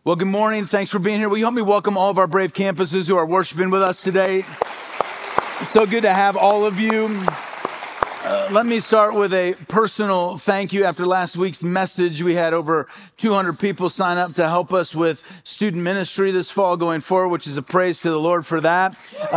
Well, good morning. Thanks for being here. Will you help me welcome all of our Brave campuses who are worshiping with us today? It's so good to have all of you. Let me start with a personal thank you. After last week's message, we had over 200 people sign up to help us with student ministry this fall going forward, which is a praise to the Lord for that.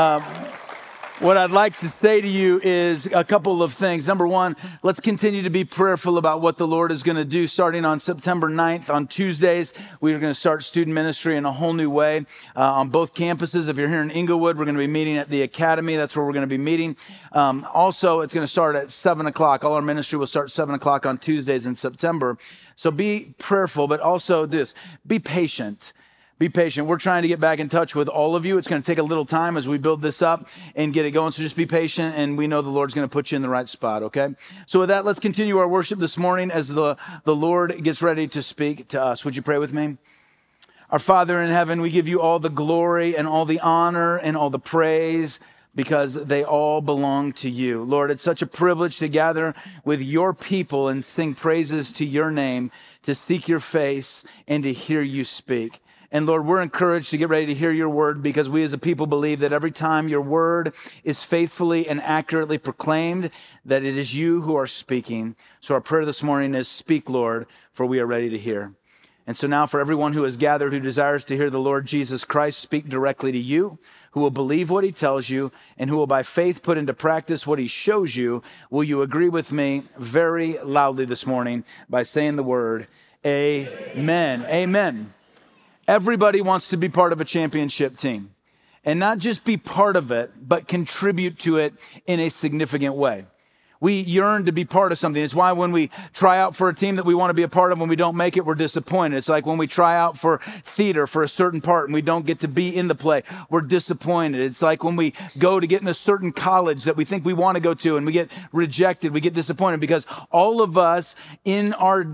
What I'd like to say to you is a couple of things. Number one, let's continue to be prayerful about what the Lord is going to do. Starting on September 9th, on Tuesdays, we are going to start student ministry in a whole new way on both campuses. If you're here in Inglewood, we're going to be meeting at the Academy. That's where we're going to be meeting. Also, it's going to start at 7 o'clock. All our ministry will start 7 o'clock on Tuesdays in September. So be prayerful, but also be patient. Be patient. We're trying to get back in touch with all of you. It's going to take a little time as we build this up and get it going. So just be patient, and we know the Lord's going to put you in the right spot, okay? So with that, let's continue our worship this morning as the Lord gets ready to speak to us. Would you pray with me? Our Father in heaven, we give you all the glory and all the honor and all the praise because they all belong to you. Lord, it's such a privilege to gather with your people and sing praises to your name, to seek your face and to hear you speak. And Lord, we're encouraged to get ready to hear your word because we as a people believe that every time your word is faithfully and accurately proclaimed, that it is you who are speaking. So our prayer this morning is, speak, Lord, for we are ready to hear. And so now for everyone who has gathered, who desires to hear the Lord Jesus Christ speak directly to you, who will believe what he tells you, and who will by faith put into practice what he shows you, will you agree with me very loudly this morning by saying the word, amen. Amen. Everybody wants to be part of a championship team, and not just be part of it, but contribute to it in a significant way. We yearn to be part of something. It's why when we try out for a team that we want to be a part of, when we don't make it, we're disappointed. It's like when we try out for theater for a certain part and we don't get to be in the play, we're disappointed. It's like when we go to get in a certain college that we think we want to go to and we get rejected, we get disappointed because all of us in our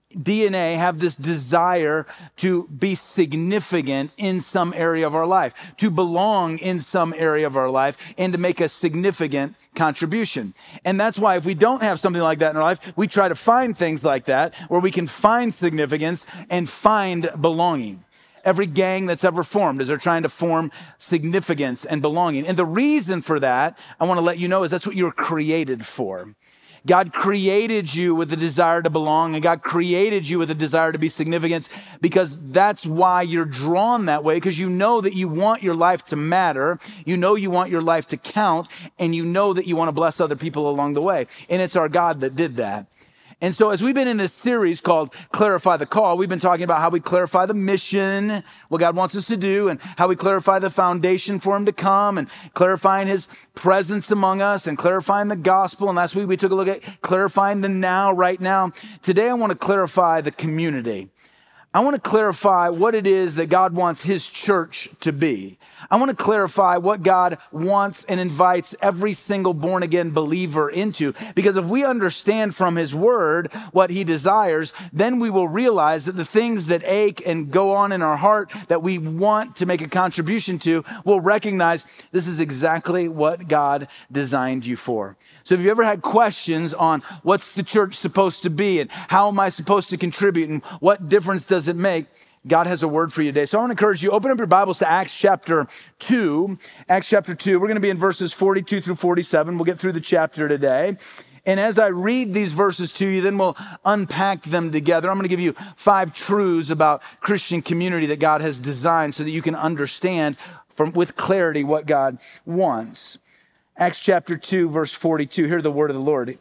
DNA have this desire to be significant in some area of our life, to belong in some area of our life, and to make a significant contribution. And that's why if we don't have something like that in our life, we try to find things like that where we can find significance and find belonging. Every gang that's ever formed is they're trying to form significance and belonging. And the reason for that, I want to let you know, is that's what you were created for. God created you with a desire to belong, and God created you with a desire to be significant, because that's why you're drawn that way, because you know that you want your life to matter, you know you want your life to count, and you know that you want to bless other people along the way. And it's our God that did that. And so as we've been in this series called Clarify the Call, we've been talking about how we clarify the mission, what God wants us to do, and how we clarify the foundation for him to come, and clarifying his presence among us, and clarifying the gospel. And last week we took a look at clarifying the now, right now. Today I want to clarify the community. I want to clarify what it is that God wants his church to be. I want to clarify what God wants and invites every single born-again believer into. Because if we understand from his word what he desires, then we will realize that the things that ache and go on in our heart that we want to make a contribution to, we'll recognize this is exactly what God designed you for. So if you ever had questions on what's the church supposed to be and how am I supposed to contribute and what difference does it make, God has a word for you today. So I want to encourage you, open up your Bibles to Acts chapter 2. Acts chapter 2, we're going to be in verses 42 through 47. We'll get through the chapter today. And as I read these verses to you, then we'll unpack them together. I'm going to give you 5 truths about Christian community that God has designed so that you can understand with clarity what God wants. Acts chapter 2, verse 42, hear the word of the Lord.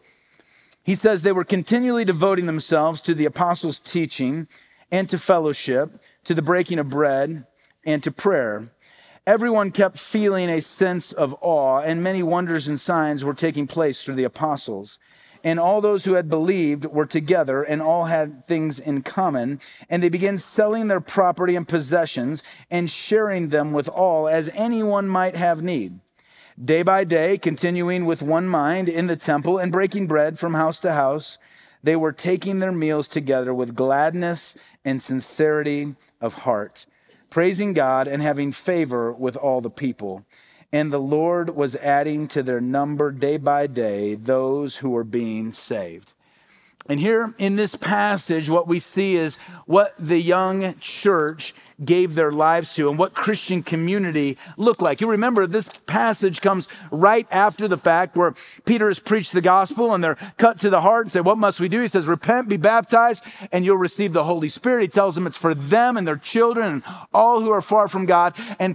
He says, they were continually devoting themselves to the apostles' teaching and to fellowship, to the breaking of bread and to prayer. Everyone kept feeling a sense of awe, and many wonders and signs were taking place through the apostles. And all those who had believed were together and all had things in common. And they began selling their property and possessions and sharing them with all as anyone might have need. Day by day, continuing with one mind in the temple and breaking bread from house to house, they were taking their meals together with gladness and sincerity of heart, praising God and having favor with all the people. And the Lord was adding to their number day by day those who were being saved. And here in this passage, what we see is what the young church gave their lives to and what Christian community looked like. You remember this passage comes right after the fact where Peter has preached the gospel and they're cut to the heart and say, what must we do? He says, repent, be baptized, and you'll receive the Holy Spirit. He tells them it's for them and their children and all who are far from God. And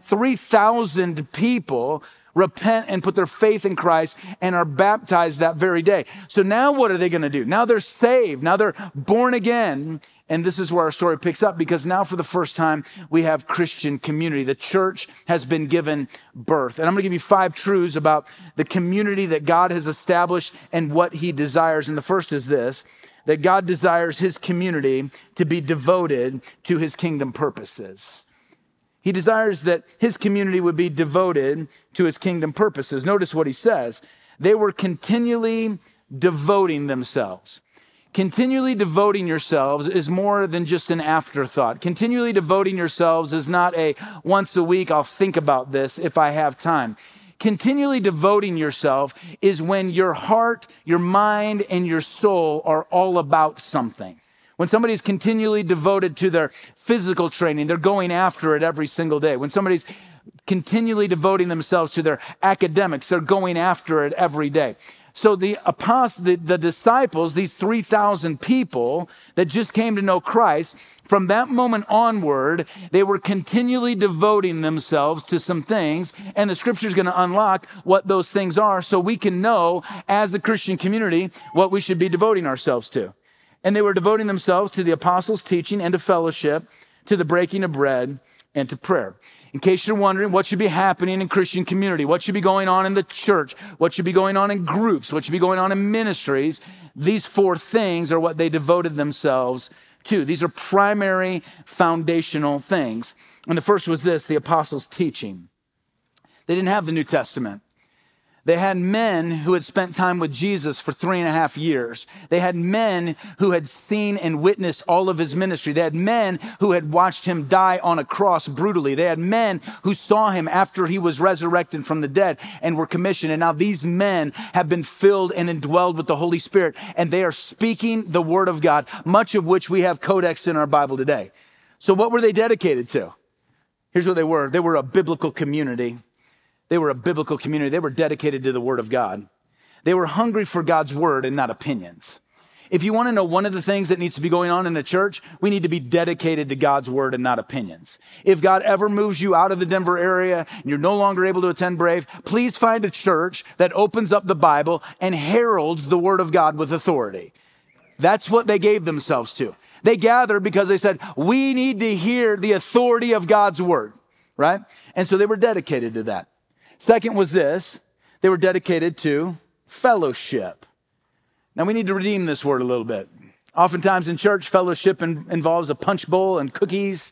3,000 people repent and put their faith in Christ and are baptized that very day. So now what are they going to do? Now they're saved. Now they're born again. And this is where our story picks up, because now for the first time, we have Christian community. The church has been given birth. And I'm going to give you 5 truths about the community that God has established and what he desires. And the first is this, that God desires his community to be devoted to his kingdom purposes. He desires that his community would be devoted to his kingdom purposes. Notice what he says. They were continually devoting themselves. Continually devoting yourselves is more than just an afterthought. Continually devoting yourselves is not a once a week, I'll think about this if I have time. Continually devoting yourself is when your heart, your mind, and your soul are all about something. When somebody's continually devoted to their physical training, they're going after it every single day. When somebody's continually devoting themselves to their academics, they're going after it every day. So the apostles, the disciples, these 3,000 people that just came to know Christ, from that moment onward, they were continually devoting themselves to some things, and the scripture is going to unlock what those things are so we can know as a Christian community what we should be devoting ourselves to. And they were devoting themselves to the apostles' teaching and to fellowship, to the breaking of bread, and to prayer. In case you're wondering what should be happening in Christian community, what should be going on in the church, what should be going on in groups, what should be going on in ministries, these 4 things are what they devoted themselves to. These are primary foundational things. And the first was this, the apostles' teaching. They didn't have the New Testament. They had men who had spent time with Jesus for 3.5 years. They had men who had seen and witnessed all of his ministry. They had men who had watched him die on a cross brutally. They had men who saw him after he was resurrected from the dead and were commissioned. And now these men have been filled and indwelled with the Holy Spirit, and they are speaking the word of God, much of which we have codex in our Bible today. So what were they dedicated to? Here's what they were. They were a biblical community. They were a biblical community. They were dedicated to the word of God. They were hungry for God's word and not opinions. If you want to know one of the things that needs to be going on in the church, we need to be dedicated to God's word and not opinions. If God ever moves you out of the Denver area and you're no longer able to attend Brave, please find a church that opens up the Bible and heralds the word of God with authority. That's what they gave themselves to. They gathered because they said, we need to hear the authority of God's word, right? And so they were dedicated to that. Second was this, they were dedicated to fellowship. Now we need to redeem this word a little bit. Oftentimes in church, fellowship involves a punch bowl and cookies,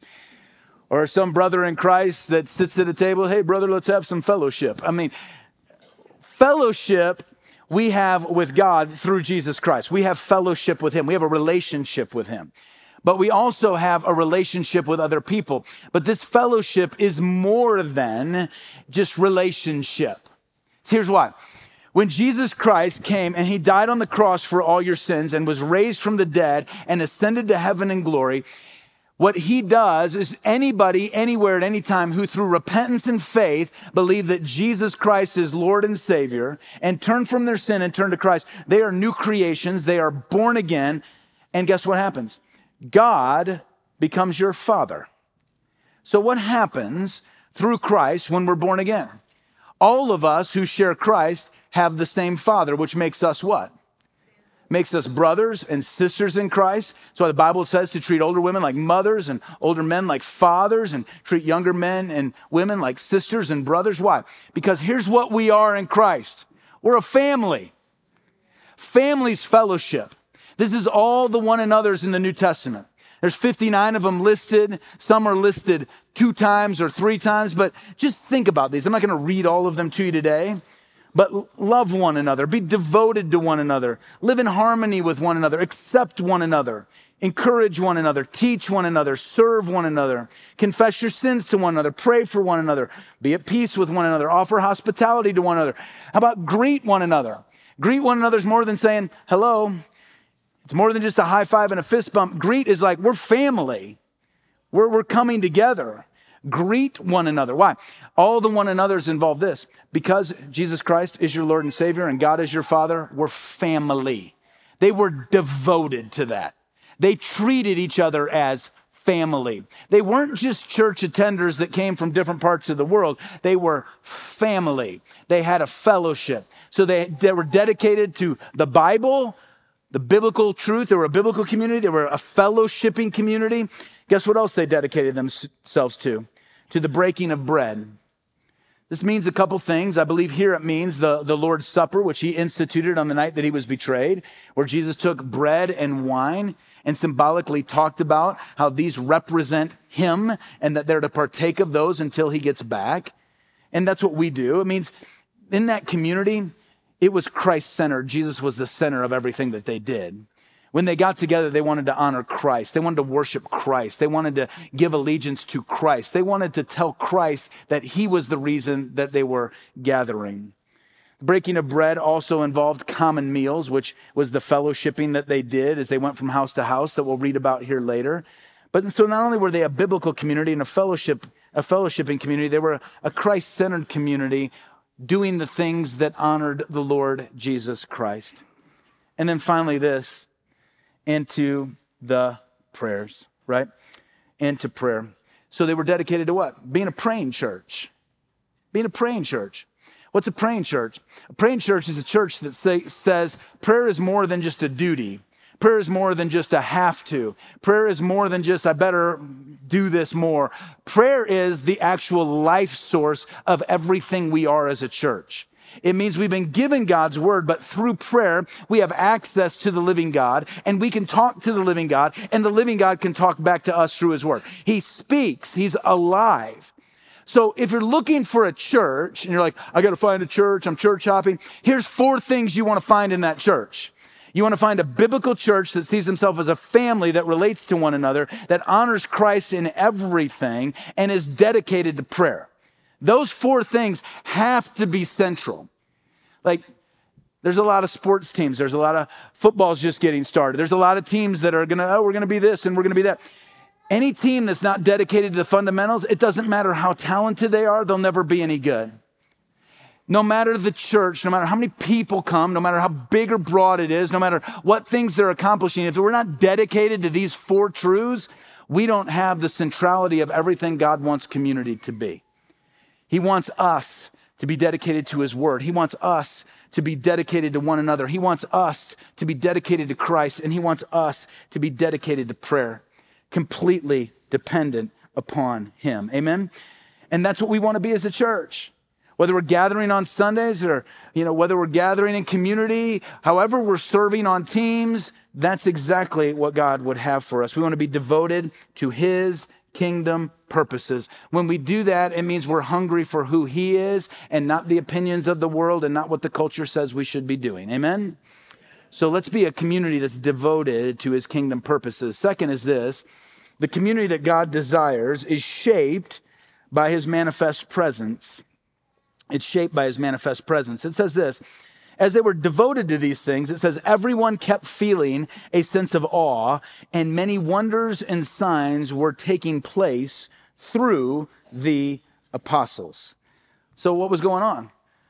or some brother in Christ that sits at a table, hey brother, let's have some fellowship. I mean, fellowship we have with God through Jesus Christ. We have fellowship with him. We have a relationship with him. But we also have a relationship with other people. But this fellowship is more than just relationship. Here's why. When Jesus Christ came and he died on the cross for all your sins and was raised from the dead and ascended to heaven in glory, what he does is anybody, anywhere, at any time who through repentance and faith believe that Jesus Christ is Lord and Savior and turn from their sin and turn to Christ, they are new creations. They are born again. And guess what happens? God becomes your father. So what happens through Christ when we're born again? All of us who share Christ have the same father, which makes us what? Makes us brothers and sisters in Christ. That's why the Bible says to treat older women like mothers and older men like fathers and treat younger men and women like sisters and brothers. Why? Because here's what we are in Christ. We're a family. Family's fellowship. This is all the one another's in the New Testament. There's 59 of them listed. Some are listed 2 times or 3 times, but just think about these. I'm not going to read all of them to you today, but love one another, be devoted to one another, live in harmony with one another, accept one another, encourage one another, teach one another, serve one another, confess your sins to one another, pray for one another, be at peace with one another, offer hospitality to one another. How about greet one another? Greet one another is more than saying hello. It's more than just a high five and a fist bump. Greet is like, we're family. We're coming together. Greet one another. Why? All the one another's involve this. Because Jesus Christ is your Lord and Savior and God is your Father, we're family. They were devoted to that. They treated each other as family. They weren't just church attenders that came from different parts of the world. They were family. They had a fellowship. So they were dedicated to the Bible, the biblical truth. They were a biblical community. They were a fellowshipping community. Guess what else they dedicated themselves to? To the breaking of bread. This means a couple things. I believe here it means the Lord's Supper, which he instituted on the night that he was betrayed, where Jesus took bread and wine and symbolically talked about how these represent him and that they're to partake of those until he gets back. And that's what we do. It means in that community, it was Christ-centered. Jesus was the center of everything that they did. When they got together, they wanted to honor Christ. They wanted to worship Christ. They wanted to give allegiance to Christ. They wanted to tell Christ that he was the reason that they were gathering. Breaking of bread also involved common meals, which was the fellowshipping that they did as they went from house to house that we'll read about here later. But so not only were they a biblical community and a fellowshipping community, they were a Christ-centered community doing the things that honored the Lord Jesus Christ. And then finally this, into the prayers, right? Into prayer. So they were dedicated to what? Being a praying church. Being a praying church. What's a praying church? A praying church is a church that says prayer is more than just a duty. Prayer is more than just a have to. Prayer is more than just, I better do this more. Prayer is the actual life source of everything we are as a church. It means we've been given God's word, but through prayer, we have access to the living God, and we can talk to the living God, and the living God can talk back to us through his word. He speaks. He's alive. So if you're looking for a church, and you're like, I got to find a church, I'm church hopping, here's 4 things you want to find in that church. You want to find a biblical church that sees himself as a family that relates to one another, that honors Christ in everything, and is dedicated to prayer. Those 4 things have to be central. Like, there's a lot of sports teams. There's a lot of footballs just getting started. There's a lot of teams that are we're going to be this and we're going to be that. Any team that's not dedicated to the fundamentals, it doesn't matter how talented they are, they'll never be any good. No matter the church, no matter how many people come, no matter how big or broad it is, no matter what things they're accomplishing, if we're not dedicated to these 4 truths, we don't have the centrality of everything God wants community to be. He wants us to be dedicated to his word. He wants us to be dedicated to one another. He wants us to be dedicated to Christ, and he wants us to be dedicated to prayer, completely dependent upon him. Amen? And that's what we want to be as a church. Whether we're gathering on Sundays or, whether we're gathering in community, however we're serving on teams, that's exactly what God would have for us. We want to be devoted to his kingdom purposes. When we do that, it means we're hungry for who he is and not the opinions of the world and not what the culture says we should be doing. Amen? So let's be a community that's devoted to his kingdom purposes. Second is this: the community that God desires is shaped by his manifest presence. It's shaped by his manifest presence. It says this: as they were devoted to these things, it says, everyone kept feeling a sense of awe, and many wonders and signs were taking place through the apostles. So what was going on?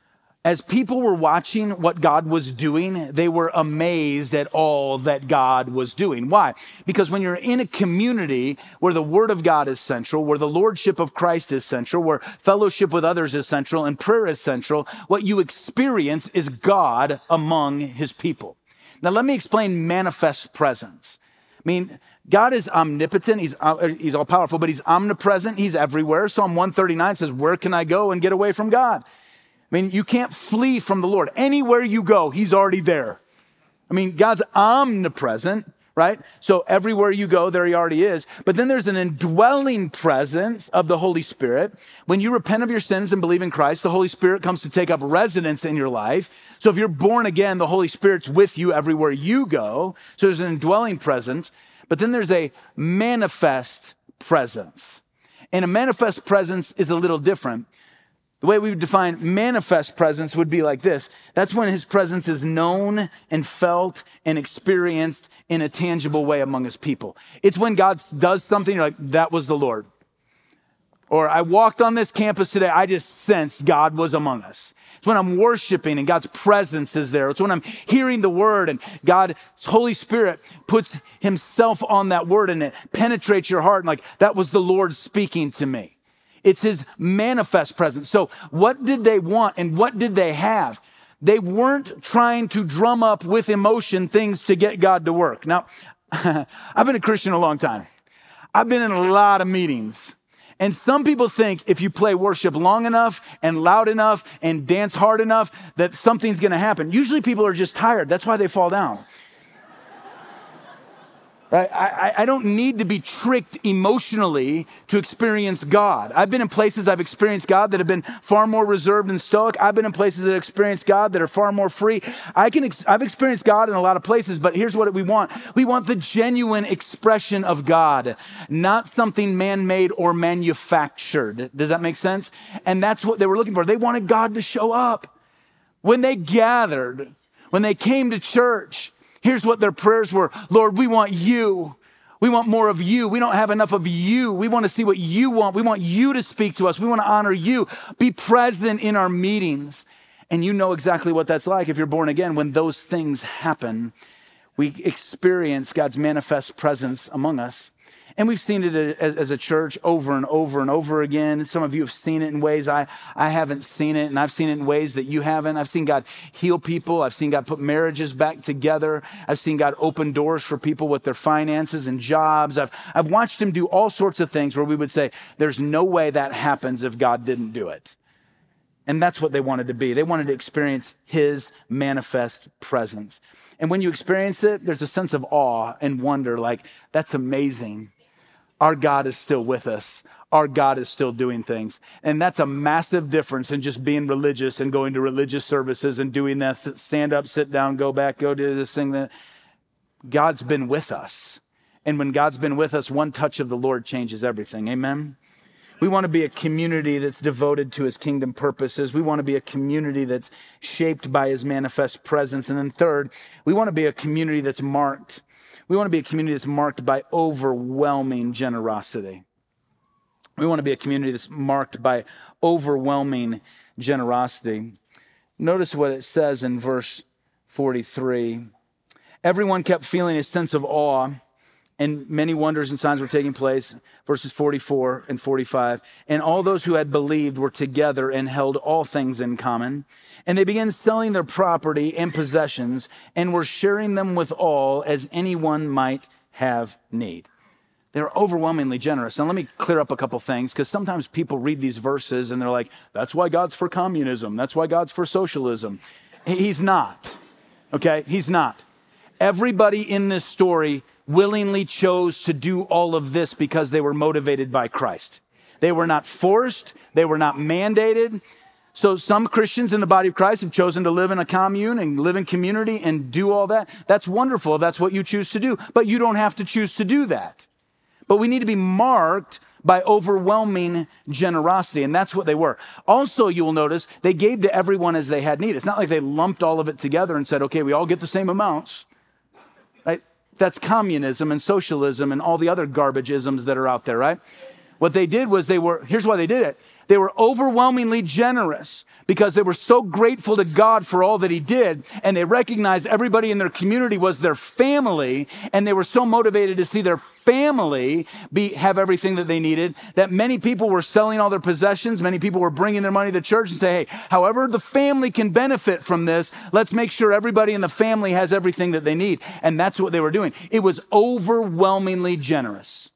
As people were watching what God was doing, they were amazed at all that God was doing. Why? Because when you're in a community where the word of God is central, where the lordship of Christ is central, where fellowship with others is central, and prayer is central, what you experience is God among his people. Now, let me explain manifest presence. I mean, God is omnipotent. He's all powerful, but he's omnipresent. He's everywhere. Psalm 139 says, where can I go and get away from God? I mean, you can't flee from the Lord. Anywhere you go, he's already there. I mean, God's omnipresent, right? So everywhere you go, there he already is. But then there's an indwelling presence of the Holy Spirit. When you repent of your sins and believe in Christ, the Holy Spirit comes to take up residence in your life. So if you're born again, the Holy Spirit's with you everywhere you go. So there's an indwelling presence. But then there's a manifest presence. And a manifest presence is a little different. The way we would define manifest presence would be like this. That's when his presence is known and felt and experienced in a tangible way among his people. It's when God does something, you're like, that was the Lord. Or I walked on this campus today, I just sensed God was among us. It's when I'm worshiping and God's presence is there. It's when I'm hearing the word and God's Holy Spirit puts himself on that word and it penetrates your heart. And like, that was the Lord speaking to me. It's his manifest presence. So what did they want and what did they have? They weren't trying to drum up with emotion things to get God to work. Now, I've been a Christian a long time. I've been in a lot of meetings. And some people think if you play worship long enough and loud enough and dance hard enough that something's going to happen. Usually people are just tired. That's why they fall down. Right? I don't need to be tricked emotionally to experience God. I've been in places I've experienced God that have been far more reserved and stoic. I've been in places that have experienced God that are far more free. I've experienced God in a lot of places, but here's what we want. We want the genuine expression of God, not something man-made or manufactured. Does that make sense? And that's what they were looking for. They wanted God to show up. When they gathered, when they came to church, here's what their prayers were. Lord, we want you. We want more of you. We don't have enough of you. We want to see what you want. We want you to speak to us. We want to honor you. Be present in our meetings. And you know exactly what that's like if you're born again. When those things happen, we experience God's manifest presence among us. And we've seen it as a church over and over and over again. Some of you have seen it in ways I haven't seen it, and I've seen it in ways that you haven't. I've seen God heal people. I've seen God put marriages back together. I've seen God open doors for people with their finances and jobs. I've watched him do all sorts of things where we would say, there's no way that happens if God didn't do it. And that's what they wanted to be. They wanted to experience his manifest presence. And when you experience it, there's a sense of awe and wonder, like, that's amazing. Our God is still with us. Our God is still doing things. And that's a massive difference in just being religious and going to religious services and doing that stand up, sit down, go back, go do this thing. That God's been with us. And when God's been with us, one touch of the Lord changes everything. Amen? We want to be a community that's devoted to his kingdom purposes. We want to be a community that's shaped by his manifest presence. And then third, we want to be a community that's marked. We want to be a community that's marked by overwhelming generosity. We want to be a community that's marked by overwhelming generosity. Notice what it says in verse 43. Everyone kept feeling a sense of awe, and many wonders and signs were taking place. Verses 44 and 45. And all those who had believed were together and held all things in common. And they began selling their property and possessions and were sharing them with all as anyone might have need. They're overwhelmingly generous. Now, let me clear up a couple things, because sometimes people read these verses and they're like, that's why God's for communism. That's why God's for socialism. He's not, okay? He's not. Everybody in this story willingly chose to do all of this because they were motivated by Christ. They were not forced. They were not mandated. So some Christians in the body of Christ have chosen to live in a commune and live in community and do all that. That's wonderful if that's what you choose to do, but you don't have to choose to do that. But we need to be marked by overwhelming generosity, and that's what they were. Also, you will notice they gave to everyone as they had need. It's not like they lumped all of it together and said, okay, we all get the same amounts. Right? That's communism and socialism and all the other garbage-isms that are out there, right? What they did was here's why they did it. They were overwhelmingly generous because they were so grateful to God for all that he did, and they recognized everybody in their community was their family, and they were so motivated to see their family have everything that they needed that many people were selling all their possessions. Many people were bringing their money to church and say, hey, however the family can benefit from this, let's make sure everybody in the family has everything that they need. And that's what they were doing. It was overwhelmingly generous.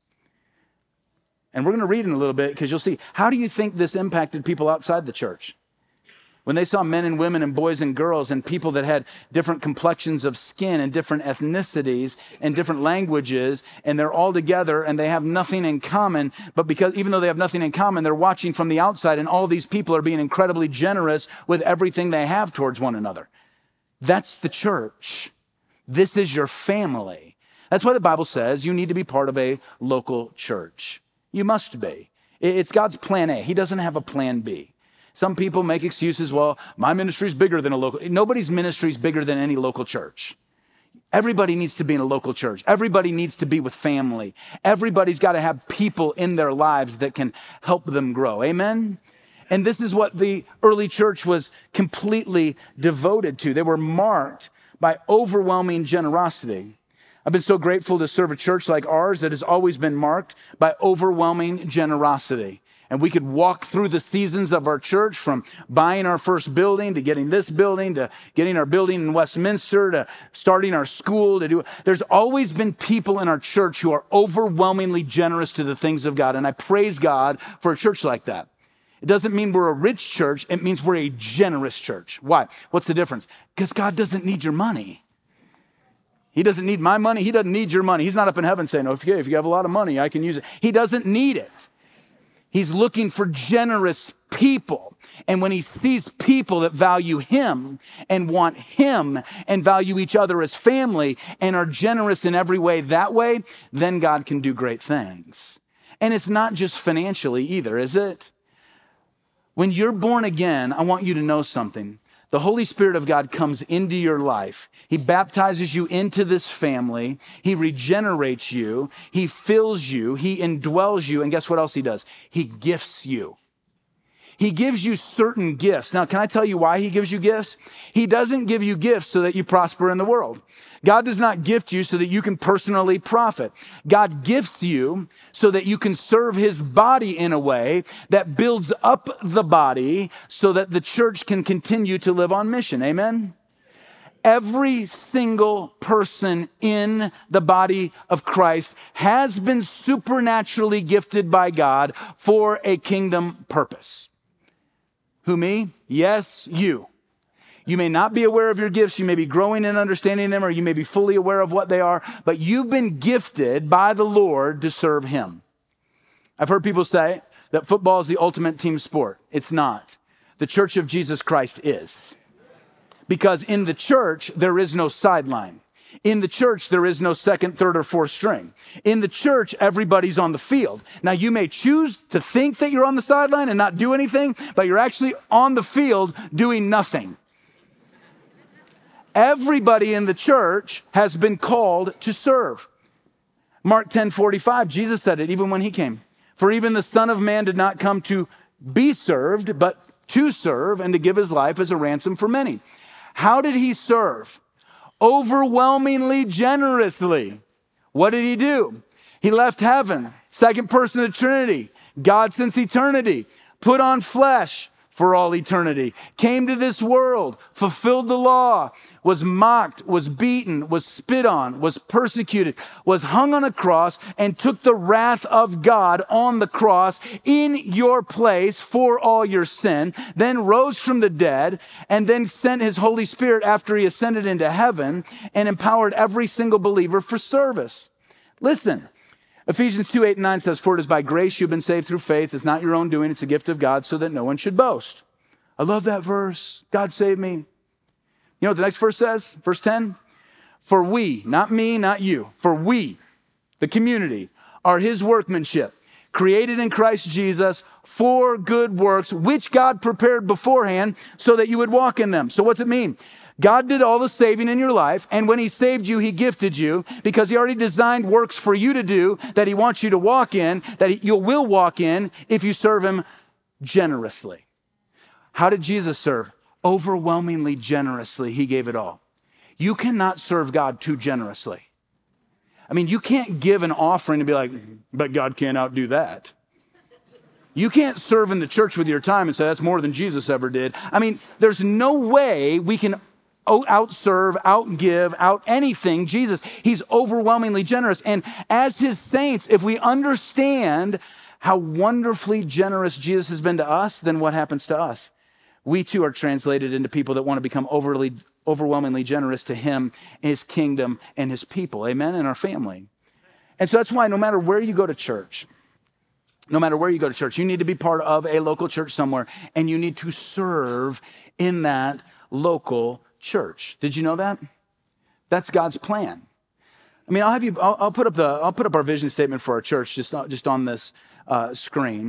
And we're going to read in a little bit because you'll see, how do you think this impacted people outside the church? When they saw men and women and boys and girls and people that had different complexions of skin and different ethnicities and different languages, and they're all together and they have nothing in common, but because even though they have nothing in common, they're watching from the outside, and all these people are being incredibly generous with everything they have towards one another. That's the church. This is your family. That's why the Bible says you need to be part of a local church. You must be. It's God's plan A. He doesn't have a plan B. Some people make excuses. Well, my ministry is bigger than a local. Nobody's ministry is bigger than any local church. Everybody needs to be in a local church. Everybody needs to be with family. Everybody's got to have people in their lives that can help them grow. Amen? And this is what the early church was completely devoted to. They were marked by overwhelming generosity. I've been so grateful to serve a church like ours that has always been marked by overwhelming generosity. And we could walk through the seasons of our church, from buying our first building to getting this building to getting our building in Westminster to starting our school to do. There's always been people in our church who are overwhelmingly generous to the things of God. And I praise God for a church like that. It doesn't mean we're a rich church. It means we're a generous church. Why? What's the difference? Because God doesn't need your money. He doesn't need my money. He doesn't need your money. He's not up in heaven saying, oh, if you have a lot of money, I can use it. He doesn't need it. He's looking for generous people. And when he sees people that value him and want him and value each other as family and are generous in every way that way, then God can do great things. And it's not just financially either, is it? When you're born again, I want you to know something. The Holy Spirit of God comes into your life. He baptizes you into this family. He regenerates you. He fills you. He indwells you. And guess what else he does? He gifts you. He gives you certain gifts. Now, can I tell you why he gives you gifts? He doesn't give you gifts so that you prosper in the world. God does not gift you so that you can personally profit. God gifts you so that you can serve his body in a way that builds up the body so that the church can continue to live on mission. Amen? Every single person in the body of Christ has been supernaturally gifted by God for a kingdom purpose. Who, me? Yes, you. You may not be aware of your gifts. You may be growing in understanding them, or you may be fully aware of what they are, but you've been gifted by the Lord to serve him. I've heard people say that football is the ultimate team sport. It's not. The Church of Jesus Christ is. Because in the church, there is no sideline. In the church, there is no second, third, or fourth string. In the church, everybody's on the field. Now, you may choose to think that you're on the sideline and not do anything, but you're actually on the field doing nothing. Everybody in the church has been called to serve. Mark 10:45, Jesus said it even when he came. For even the Son of Man did not come to be served, but to serve and to give his life as a ransom for many. How did he serve? Overwhelmingly generously. What did he do? He left heaven, second person of the Trinity, God since eternity, put on flesh for all eternity, came to this world, fulfilled the law, was mocked, was beaten, was spit on, was persecuted, was hung on a cross, and took the wrath of God on the cross in your place for all your sin, then rose from the dead, and then sent his Holy Spirit after he ascended into heaven and empowered every single believer for service. Listen, Ephesians 2:8-9 says, for it is by grace you've been saved through faith. It's not your own doing. It's a gift of God so that no one should boast. I love that verse. God saved me. You know what the next verse says? Verse 10. For we, not me, not you, for we, the community, are his workmanship, created in Christ Jesus for good works, which God prepared beforehand so that you would walk in them. So what's it mean? God did all the saving in your life, and when he saved you, he gifted you because he already designed works for you to do that he wants you to walk in, that you will walk in if you serve him generously. How did Jesus serve? Overwhelmingly generously, he gave it all. You cannot serve God too generously. I mean, you can't give an offering and be like, but God can't outdo that. You can't serve in the church with your time and say that's more than Jesus ever did. I mean, there's no way we can outserve, outgive, out anything Jesus. He's overwhelmingly generous. And as his saints, if we understand how wonderfully generous Jesus has been to us, then what happens to us? We too are translated into people that want to become overwhelmingly generous to him, his kingdom, and his people. Amen? And our family. And so that's why no matter where you go to church, you need to be part of a local church somewhere, and you need to serve in that local church. Did you know that? That's God's plan. I mean, I'll put up our vision statement for our church just on this screen.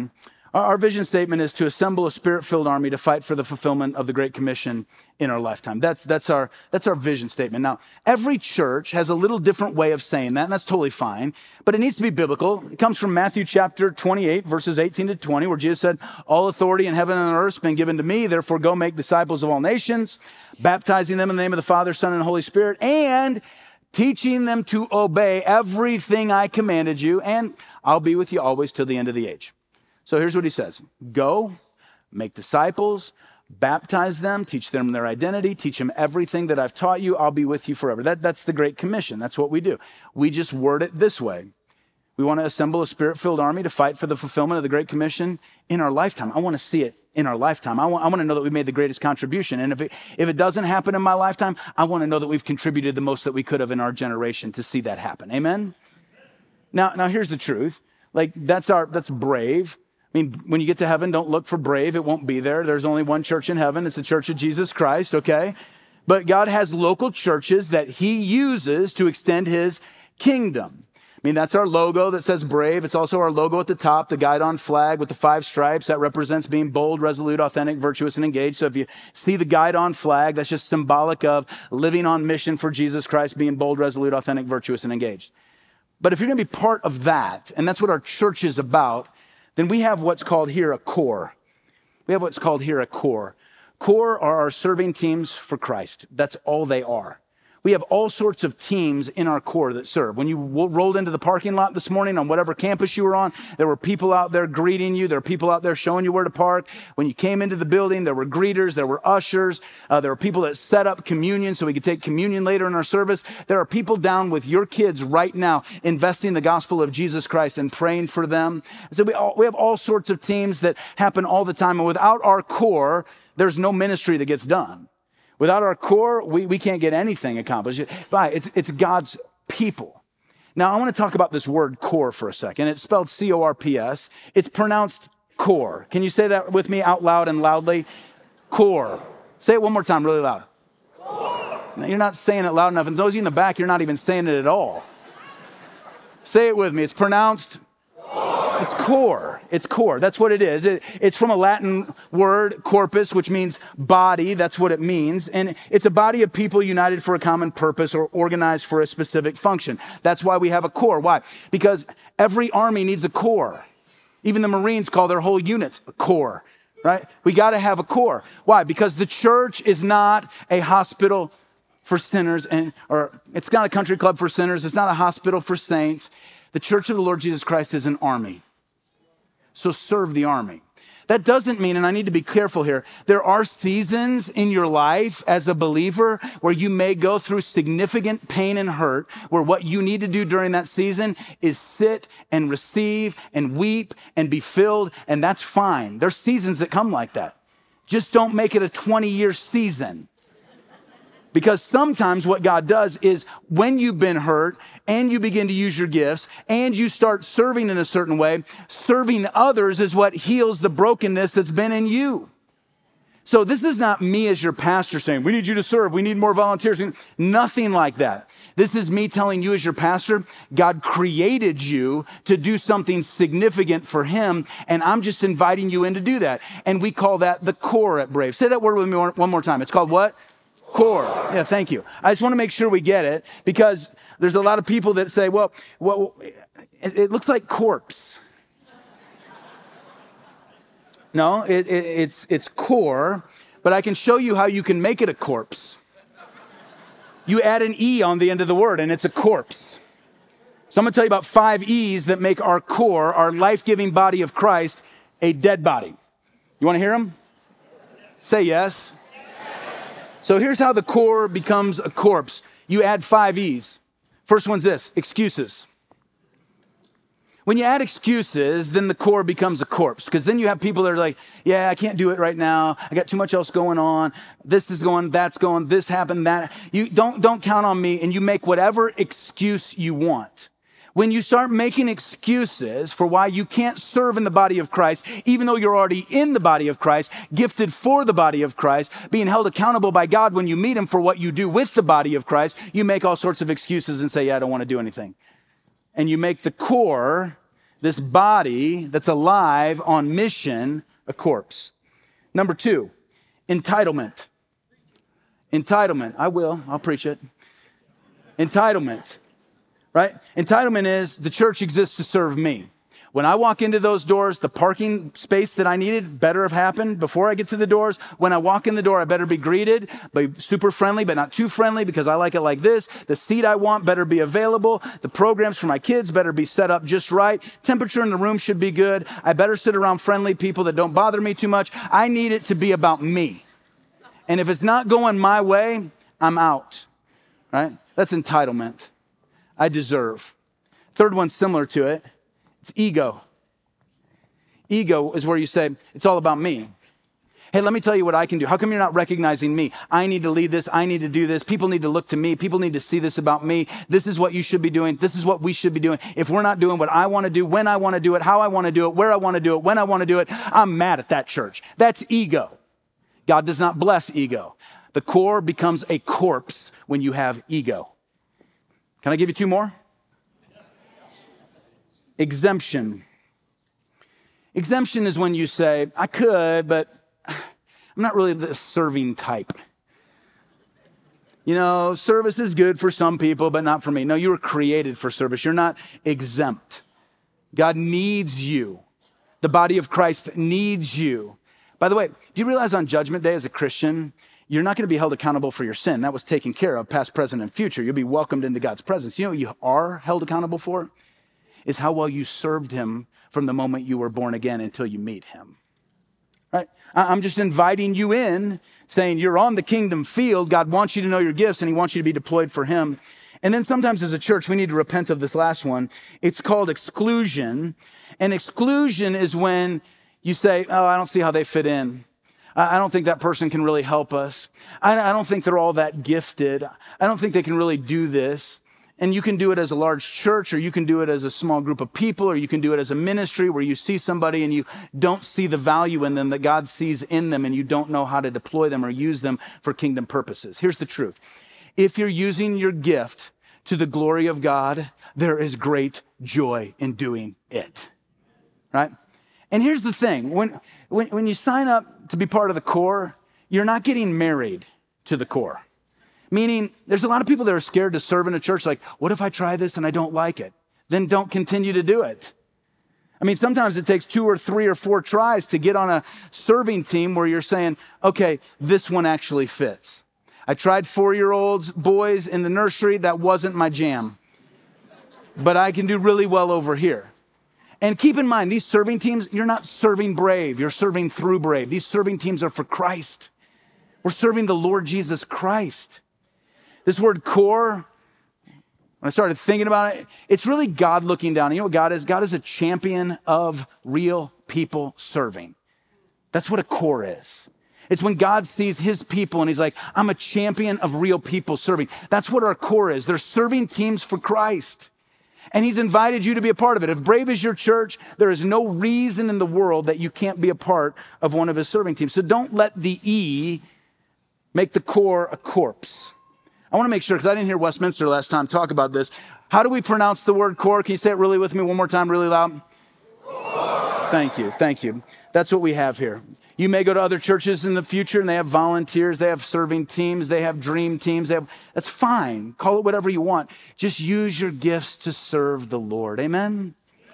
Our vision statement is to assemble a spirit-filled army to fight for the fulfillment of the Great Commission in our lifetime. That's our vision statement. Now, every church has a little different way of saying that, and that's totally fine, but it needs to be biblical. It comes from Matthew chapter 28, verses 18 to 20, where Jesus said, all authority in heaven and on earth has been given to me, therefore go make disciples of all nations, baptizing them in the name of the Father, Son, and Holy Spirit, and teaching them to obey everything I commanded you, and I'll be with you always till the end of the age. So here's what he says. Go, make disciples, baptize them, teach them their identity, teach them everything that I've taught you. I'll be with you forever. That's the Great Commission. That's what we do. We just word it this way. We want to assemble a spirit-filled army to fight for the fulfillment of the Great Commission in our lifetime. I want to see it in our lifetime. I want to know that we made the greatest contribution. And if it doesn't happen in my lifetime, I want to know that we've contributed the most that we could have in our generation to see that happen. Amen? Now here's the truth. Like that's brave. I mean, when you get to heaven, don't look for brave. It won't be there. There's only one church in heaven. It's the Church of Jesus Christ, okay? But God has local churches that he uses to extend his kingdom. I mean, that's our logo that says brave. It's also our logo at the top, the guidon flag with the 5 stripes. That represents being bold, resolute, authentic, virtuous, and engaged. So if you see the guidon flag, that's just symbolic of living on mission for Jesus Christ, being bold, resolute, authentic, virtuous, and engaged. But if you're going to be part of that, and that's what our church is about, then we have what's called here a core. Core are our serving teams for Christ. That's all they are. We have all sorts of teams in our core that serve. When you rolled into the parking lot this morning on whatever campus you were on, there were people out there greeting you. There were people out there showing you where to park. When you came into the building, there were greeters, there were ushers. There were people that set up communion so we could take communion later in our service. There are people down with your kids right now investing in the gospel of Jesus Christ and praying for them. So we have all sorts of teams that happen all the time. And without our core, there's no ministry that gets done. Without our core, we can't get anything accomplished. It's God's people. Now, I want to talk about this word core for a second. It's spelled C-O-R-P-S. It's pronounced core. Can you say that with me out loud and loudly? Core. Say it one more time really loud. Core. Now, you're not saying it loud enough. And those of you in the back, you're not even saying it at all. Say it with me. It's pronounced core. It's core. It's core. That's what it is. It's from a Latin word, corpus, which means body. That's what it means. And it's a body of people united for a common purpose or organized for a specific function. That's why we have a core. Why? Because every army needs a core. Even the Marines call their whole units a core, right? We got to have a core. Why? Because the church is not a hospital for sinners, or it's not a country club for sinners. It's not a hospital for saints. The church of the Lord Jesus Christ is an army. So serve the army. That doesn't mean, and I need to be careful here, there are seasons in your life as a believer where you may go through significant pain and hurt, where what you need to do during that season is sit and receive and weep and be filled, and that's fine. There's seasons that come like that. Just don't make it a 20-year season. Because sometimes what God does is when you've been hurt and you begin to use your gifts and you start serving in a certain way, serving others is what heals the brokenness that's been in you. So this is not me as your pastor saying, we need you to serve, we need more volunteers. Nothing like that. This is me telling you as your pastor, God created you to do something significant for him, and I'm just inviting you in to do that. And we call that the core at Brave. Say that word with me one more time. It's called what? Core. Yeah, thank you. I just want to make sure we get it because there's a lot of people that say, well, it looks like corpse. No, it's core, but I can show you how you can make it a corpse. You add an E on the end of the word and it's a corpse. So I'm going to tell you about 5 E's that make our core, our life-giving body of Christ, a dead body. You want to hear them? Say yes. So here's how the core becomes a corpse. You add 5 E's. First one's this, excuses. When you add excuses, then the core becomes a corpse. Because then you have people that are like, yeah, I can't do it right now. I got too much else going on. This is going, that's going, this happened, that. You don't count on me, and you make whatever excuse you want. When you start making excuses for why you can't serve in the body of Christ, even though you're already in the body of Christ, gifted for the body of Christ, being held accountable by God when you meet him for what you do with the body of Christ, you make all sorts of excuses and say, yeah, I don't want to do anything. And you make the core This body that's alive on mission, a corpse. Number 2, entitlement. Entitlement. I'll preach it. Entitlement, right? Entitlement is the church exists to serve me. When I walk into those doors, the parking space that I needed better have happened before I get to the doors. When I walk in the door, I better be greeted, be super friendly, but not too friendly because I like it like this. The seat I want better be available. The programs for my kids better be set up just right. Temperature in the room should be good. I better sit around friendly people that don't bother me too much. I need it to be about me. And if it's not going my way, I'm out, right? That's entitlement. I deserve. Third one similar to it. It's ego. Ego is where you say, it's all about me. Hey, let me tell you what I can do. How come you're not recognizing me? I need to lead this. I need to do this. People need to look to me. People need to see this about me. This is what you should be doing. This is what we should be doing. If we're not doing what I want to do, when I want to do it, how I want to do it, where I want to do it, when I want to do it, I'm mad at that church. That's ego. God does not bless ego. The core becomes a corpse when you have ego. Can I give you 2 more? Exemption. Exemption is when you say, I could, but I'm not really the serving type. You know, service is good for some people, but not for me. No, you were created for service. You're not exempt. God needs you. The body of Christ needs you. By the way, do you realize on Judgment Day as a Christian, you're not going to be held accountable for your sin. That was taken care of, past, present, and future. You'll be welcomed into God's presence. You know what you are held accountable for? Is how well you served him from the moment you were born again until you meet him, right? I'm just inviting you in, saying you're on the kingdom field. God wants you to know your gifts, and he wants you to be deployed for him. And then sometimes as a church, we need to repent of this last one. It's called exclusion. And exclusion is when you say, oh, I don't see how they fit in. I don't think that person can really help us. I don't think they're all that gifted. I don't think they can really do this. And you can do it as a large church, or you can do it as a small group of people, or you can do it as a ministry where you see somebody and you don't see the value in them that God sees in them, and you don't know how to deploy them or use them for kingdom purposes. Here's the truth. If you're using your gift to the glory of God, there is great joy in doing it, right? And here's the thing. When you sign up to be part of the core, you're not getting married to the core. Meaning, there's a lot of people that are scared to serve in a church. Like, what if I try this and I don't like it? Then don't continue to do it. I mean, sometimes it takes 2 or 3 or 4 tries to get on a serving team where you're saying, okay, this one actually fits. I tried 4-year-olds, boys in the nursery. That wasn't my jam. But I can do really well over here. And keep in mind, these serving teams, you're not serving Brave. You're serving through Brave. These serving teams are for Christ. We're serving the Lord Jesus Christ. This word core, when I started thinking about it, it's really God looking down. You know what God is? God is a champion of real people serving. That's what a core is. It's when God sees his people and he's like, I'm a champion of real people serving. That's what our core is. They're serving teams for Christ. And he's invited you to be a part of it. If Brave is your church, there is no reason in the world that you can't be a part of one of his serving teams. So don't let the E make the core a corpse. I want to make sure, because I didn't hear Westminster last time talk about this. How do we pronounce the word core? Can you say it really with me one more time, really loud? Core. Thank you, thank you. That's what we have here. You may go to other churches in the future and they have volunteers, they have serving teams, they have dream teams. That's fine. Call it whatever you want. Just use your gifts to serve the Lord. Amen?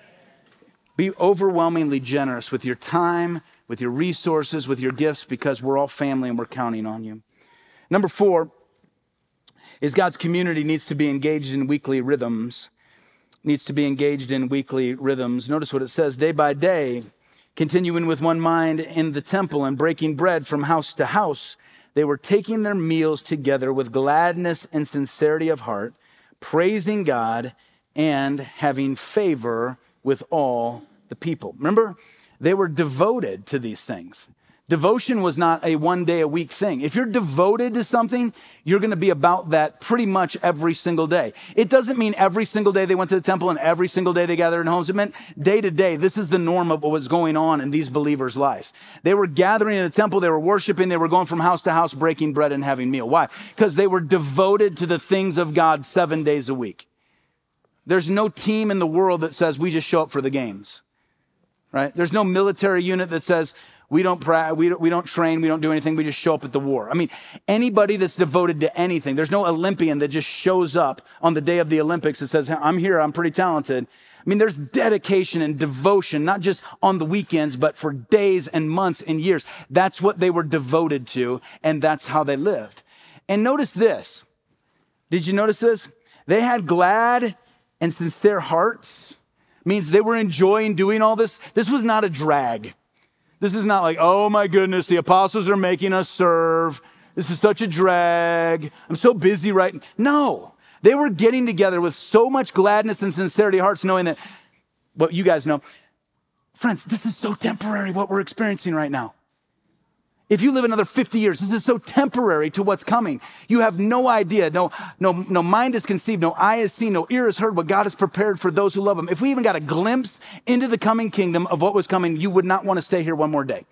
Be overwhelmingly generous with your time, with your resources, with your gifts, because we're all family and we're counting on you. Number 4 is God's community needs to be engaged in weekly rhythms. Notice what it says, day by day, continuing with one mind in the temple and breaking bread from house to house, they were taking their meals together with gladness and sincerity of heart, praising God and having favor with all the people. Remember, they were devoted to these things. Devotion was not a 1 day a week thing. If you're devoted to something, you're going to be about that pretty much every single day. It doesn't mean every single day they went to the temple and every single day they gathered in homes. It meant day to day. This is the norm of what was going on in these believers' lives. They were gathering in the temple. They were worshiping. They were going from house to house, breaking bread and having meal. Why? Because they were devoted to the things of God 7 days a week. There's no team in the world that says we just show up for the games, right? There's no military unit that says we don't train, we don't do anything, we just show up at the war. I mean, anybody that's devoted to anything, there's no Olympian that just shows up on the day of the Olympics and says, I'm here, I'm pretty talented. I mean, there's dedication and devotion, not just on the weekends, but for days and months and years. That's what they were devoted to, and that's how they lived. And notice this. Did you notice this? They had glad and sincere hearts. Means they were enjoying doing all this. This was not a drag. This is not like, oh my goodness, the apostles are making us serve. This is such a drag. I'm so busy right now. No, they were getting together with so much gladness and sincerity of hearts, knowing that, what you guys know, friends, this is so temporary what we're experiencing right now. If you live another 50 years, this is so temporary to what's coming. You have no idea. No mind is conceived, no eye is seen, no ear is heard what God has prepared for those who love him. If we even got a glimpse into the coming kingdom of what was coming, you would not want to stay here one more day.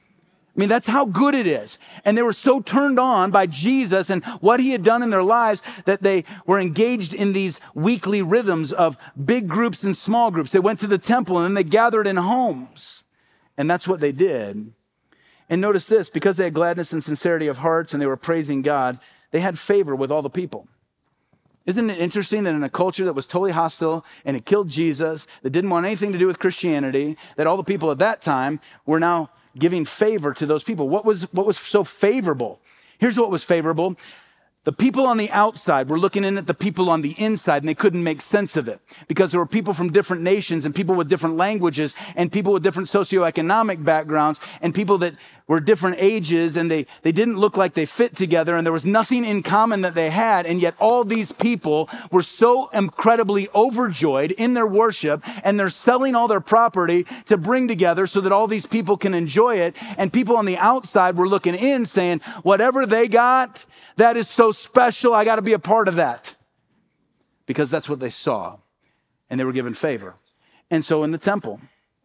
I mean, that's how good it is. And they were so turned on by Jesus and what he had done in their lives that they were engaged in these weekly rhythms of big groups and small groups. They went to the temple and then they gathered in homes. And that's what they did. And notice this, because they had gladness and sincerity of hearts and they were praising God, they had favor with all the people. Isn't it interesting that in a culture that was totally hostile and it killed Jesus, that didn't want anything to do with Christianity, that all the people at that time were now giving favor to those people? What was so favorable? Here's what was favorable. The people on the outside were looking in at the people on the inside, and they couldn't make sense of it because there were people from different nations and people with different languages and people with different socioeconomic backgrounds and people that were different ages, and they didn't look like they fit together, and there was nothing in common that they had, and yet all these people were so incredibly overjoyed in their worship, and they're selling all their property to bring together so that all these people can enjoy it, and people on the outside were looking in saying, whatever they got, that is so special, I got to be a part of that. Because that's what they saw. And they were given favor. And so in the temple,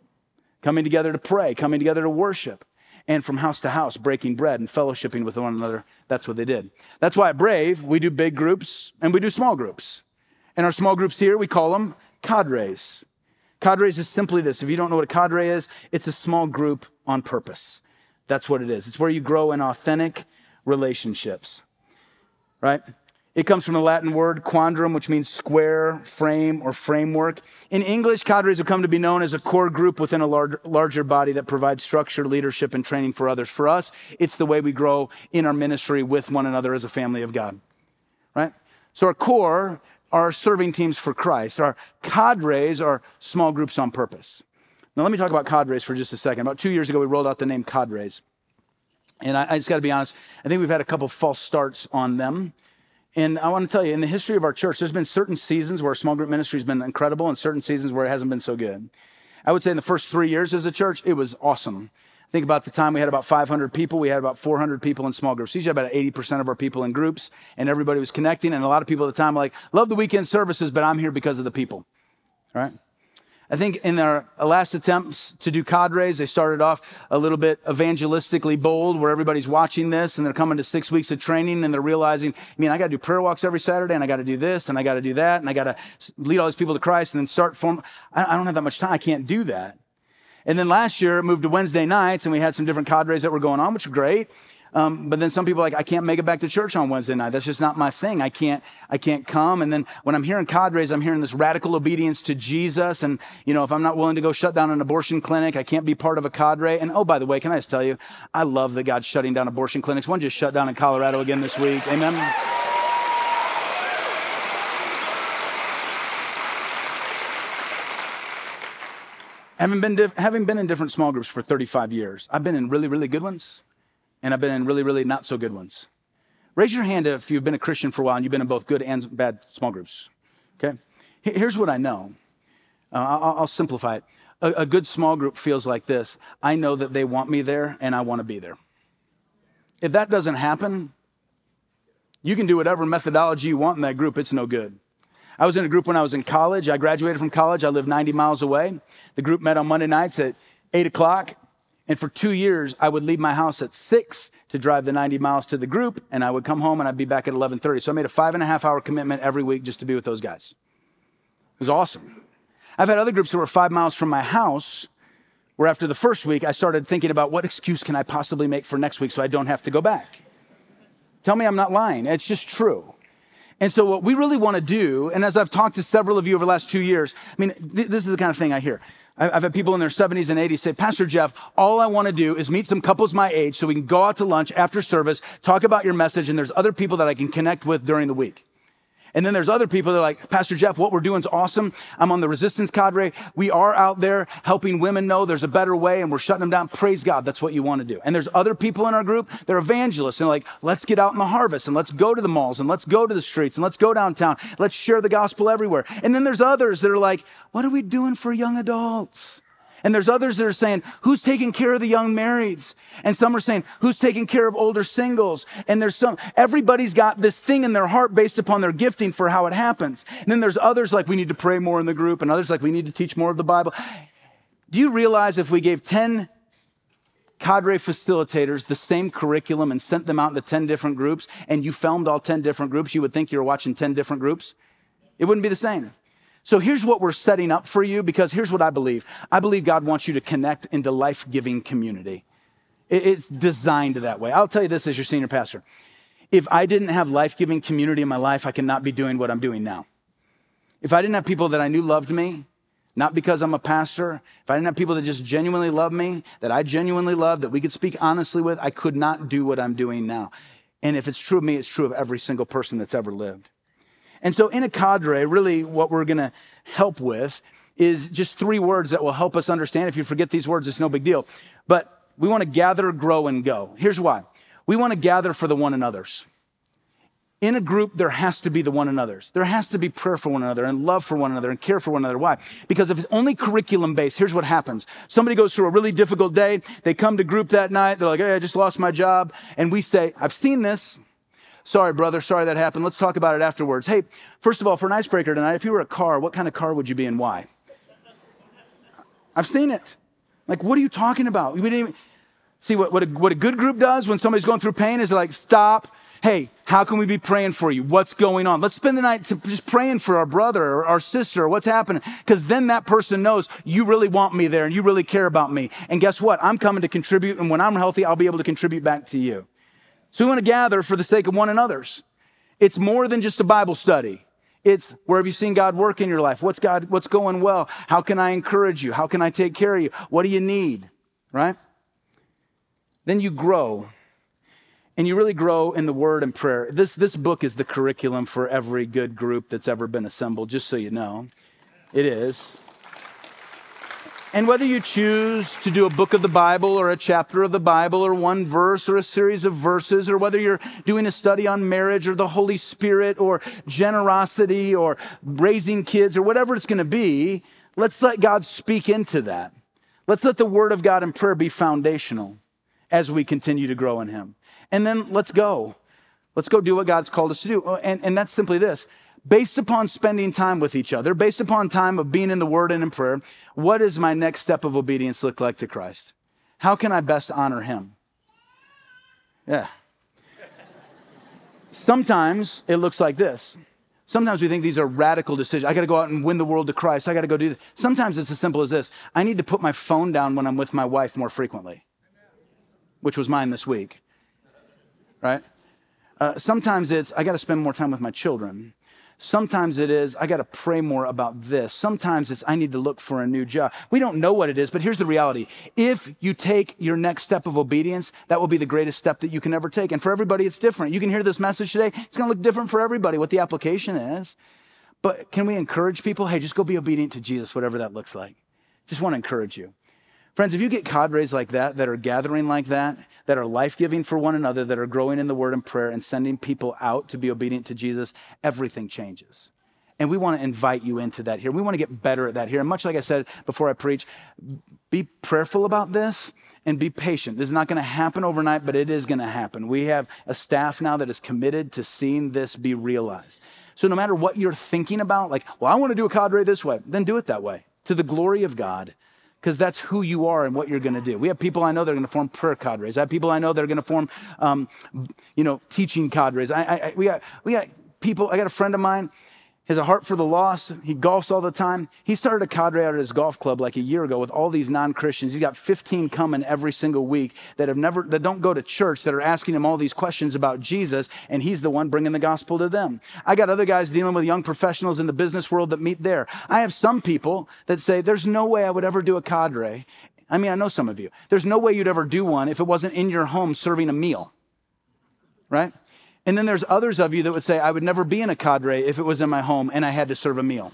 coming together to pray, coming together to worship, and from house to house, breaking bread and fellowshipping with one another, that's what they did. That's why at Brave, we do big groups and we do small groups. And our small groups here, we call them cadres. Cadres is simply this. If you don't know what a cadre is, it's a small group on purpose. That's what it is. It's where you grow in authentic relationships. Right? It comes from the Latin word quadrum, which means square, frame, or framework. In English, cadres have come to be known as a core group within a larger body that provides structure, leadership, and training for others. For us, it's the way we grow in our ministry with one another as a family of God. Right? So our core are serving teams for Christ. Our cadres are small groups on purpose. Now, let me talk about cadres for just a second. About 2 years ago, we rolled out the name cadres. And I just got to be honest, I think we've had a couple false starts on them. And I want to tell you, in the history of our church, there's been certain seasons where our small group ministry has been incredible and certain seasons where it hasn't been so good. I would say in the first 3 years as a church, it was awesome. Think about the time we had about 500 people. We had about 400 people in small groups. Usually about 80% of our people in groups, and everybody was connecting. And a lot of people at the time were like, love the weekend services, but I'm here because of the people. All right? I think in their last attempts to do cadres, they started off a little bit evangelistically bold where everybody's watching this and they're coming to 6 weeks of training and they're realizing, I got to do prayer walks every Saturday and I got to do this and I got to do that and I got to lead all these people to Christ and then start form. I don't have that much time. I can't do that. And then last year it moved to Wednesday nights and we had some different cadres that were going on, which were great. But then some people are like, I can't make it back to church on Wednesday night. That's just not my thing. I can't come. And then when I'm hearing cadres, I'm hearing this radical obedience to Jesus. And, if I'm not willing to go shut down an abortion clinic, I can't be part of a cadre. And oh, by the way, can I just tell you, I love that God's shutting down abortion clinics. One just shut down in Colorado again this week. Amen. Having been in different small groups for 35 years, I've been in really, really good ones. And I've been in really, really not so good ones. Raise your hand if you've been a Christian for a while and you've been in both good and bad small groups. Okay? Here's what I know. I'll simplify it. A good small group feels like this. I know that they want me there and I want to be there. If that doesn't happen, you can do whatever methodology you want in that group. It's no good. I was in a group when I was in college. I graduated from college. I lived 90 miles away. The group met on Monday nights at 8 o'clock. And for 2 years, I would leave my house at 6 to drive the 90 miles to the group, and I would come home and I'd be back at 11:30. So I made a 5.5-hour commitment every week just to be with those guys. was awesome. I've had other groups that were 5 miles from my house where after the first week, I started thinking about what excuse can I possibly make for next week so I don't have to go back. Tell me I'm not lying. It's just true. And so what we really want to do, and as I've talked to several of you over the last 2 years, I mean, this is the kind of thing I hear. I've had people in their 70s and 80s say, Pastor Jeff, all I want to do is meet some couples my age so we can go out to lunch after service, talk about your message, and there's other people that I can connect with during the week. And then there's other people that are like, Pastor Jeff, what we're doing is awesome. I'm on the Resistance Cadre. We are out there helping women know there's a better way and we're shutting them down. Praise God, that's what you want to do. And there's other people in our group, they're evangelists and like, let's get out in the harvest and let's go to the malls and let's go to the streets and let's go downtown. Let's share the gospel everywhere. And then there's others that are like, what are we doing for young adults? And there's others that are saying, who's taking care of the young marrieds? And some are saying, who's taking care of older singles? And everybody's got this thing in their heart based upon their gifting for how it happens. And then there's others like, we need to pray more in the group, and others like, we need to teach more of the Bible. Do you realize if we gave 10 cadre facilitators the same curriculum and sent them out into 10 different groups, and you filmed all 10 different groups, you would think you were watching 10 different groups? It wouldn't be the same. So here's what we're setting up for you, because here's what I believe. I believe God wants you to connect into life-giving community. It's designed that way. I'll tell you this as your senior pastor. If I didn't have life-giving community in my life, I could not be doing what I'm doing now. If I didn't have people that I knew loved me, not because I'm a pastor, if I didn't have people that just genuinely love me, that I genuinely love, that we could speak honestly with, I could not do what I'm doing now. And if it's true of me, it's true of every single person that's ever lived. And so in a cadre, really what we're going to help with is just 3 words that will help us understand. If you forget these words, it's no big deal. But we want to gather, grow, and go. Here's why. We want to gather for the one another's. In a group, there has to be the one another's. There has to be prayer for one another and love for one another and care for one another. Why? Because if it's only curriculum-based, here's what happens. Somebody goes through a really difficult day. They come to group that night. They're like, hey, I just lost my job. And we say, I've seen this. Sorry, brother. Sorry that happened. Let's talk about it afterwards. Hey, first of all, for an icebreaker tonight, if you were a car, what kind of car would you be and why? I've seen it. Like, what are you talking about? We didn't even see what a good group does when somebody's going through pain is like, stop. Hey, how can we be praying for you? What's going on? Let's spend the night just praying for our brother or our sister or what's happening. Because then that person knows you really want me there and you really care about me. And guess what? I'm coming to contribute. And when I'm healthy, I'll be able to contribute back to you. So we want to gather for the sake of one another's. It's more than just a Bible study. It's where have you seen God work in your life? What's going well? How can I encourage you? How can I take care of you? What do you need? Right? Then you grow. And you really grow in the word and prayer. This book is the curriculum for every good group that's ever been assembled, just so you know. It is. And whether you choose to do a book of the Bible or a chapter of the Bible or one verse or a series of verses, or whether you're doing a study on marriage or the Holy Spirit or generosity or raising kids or whatever it's going to be, let's let God speak into that. Let's let the word of God and prayer be foundational as we continue to grow in him. And then let's go. Let's go do what God's called us to do. And that's simply this. Based upon spending time with each other, based upon time of being in the word and in prayer, what does my next step of obedience look like to Christ? How can I best honor him? Yeah. Sometimes it looks like this. Sometimes we think these are radical decisions. I got to go out and win the world to Christ. I got to go do this. Sometimes it's as simple as this. I need to put my phone down when I'm with my wife more frequently, which was mine this week, right? Sometimes it's, I got to spend more time with my children. Sometimes it is, I got to pray more about this. Sometimes it's, I need to look for a new job. We don't know what it is, but here's the reality. If you take your next step of obedience, that will be the greatest step that you can ever take. And for everybody, it's different. You can hear this message today. It's going to look different for everybody, what the application is. But can we encourage people? Hey, just go be obedient to Jesus, whatever that looks like. Just want to encourage you. Friends, if you get cadres like that are gathering like that are life-giving for one another, that are growing in the word and prayer and sending people out to be obedient to Jesus, everything changes. And we want to invite you into that here. We want to get better at that here. And much like I said before I preach, be prayerful about this and be patient. This is not going to happen overnight, but it is going to happen. We have a staff now that is committed to seeing this be realized. So no matter what you're thinking about, like, well, I want to do a cadre this way, then do it that way, to the glory of God. Because that's who you are and what you're going to do. We have people I know that are going to form prayer cadres. I have people I know that are going to form, teaching cadres. We got people. I got a friend of mine. He has a heart for the lost. He golfs all the time. He started a cadre out at his golf club like a year ago with all these non-Christians. He's got 15 coming every single week that don't go to church, that are asking him all these questions about Jesus, and he's the one bringing the gospel to them. I got other guys dealing with young professionals in the business world that meet there. I have some people that say, there's no way I would ever do a cadre. I mean, I know some of you. There's no way you'd ever do one if it wasn't in your home serving a meal, right? And then there's others of you that would say, I would never be in a cadre if it was in my home and I had to serve a meal,